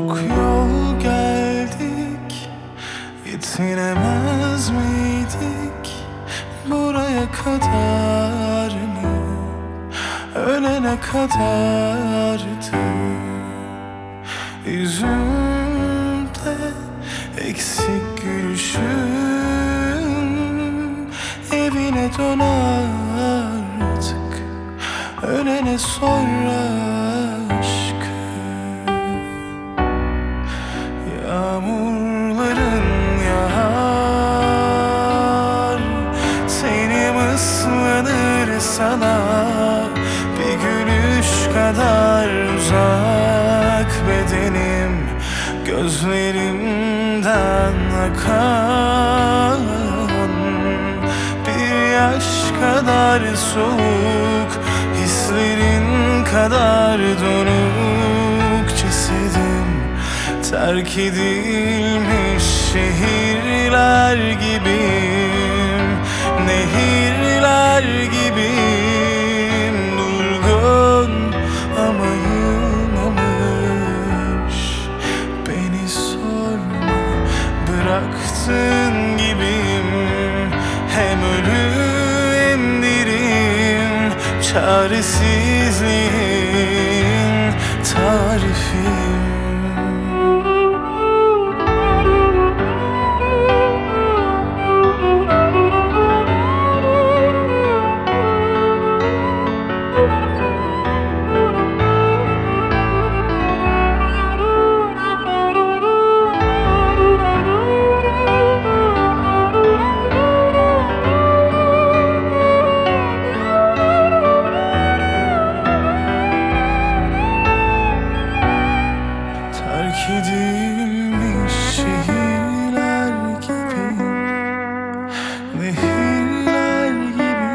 Çok yol geldik, yetinemez miydik? Buraya kadar mı? Ölene kadardı. Yüzümde eksik gülüşün, evine dön artık. Ölene sonra aşkı. Yağmurların yağar, tenim ıslanır sana. Bir gülüş kadar uzak bedenim, gözlerimden akan. Bir yaş kadar soğuk, hislerin kadar donuk cesedim. Terk edilmiş şehirler gibiyim, nehirler gibiyim. Durgun ama yılmamış, beni sorma bıraktığın gibiyim. Hem ölü hem diriyim, çaresizliğin tarifim. Terk edilmiş şehirler gibi, nehirler gibi.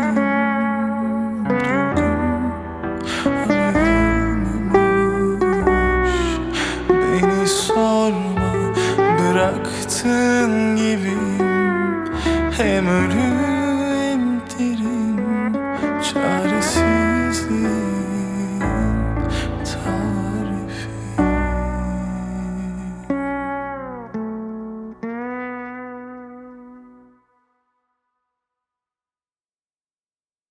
Durgun ama yılmamış, beni sorma bıraktığın gibiyim. Hem ölü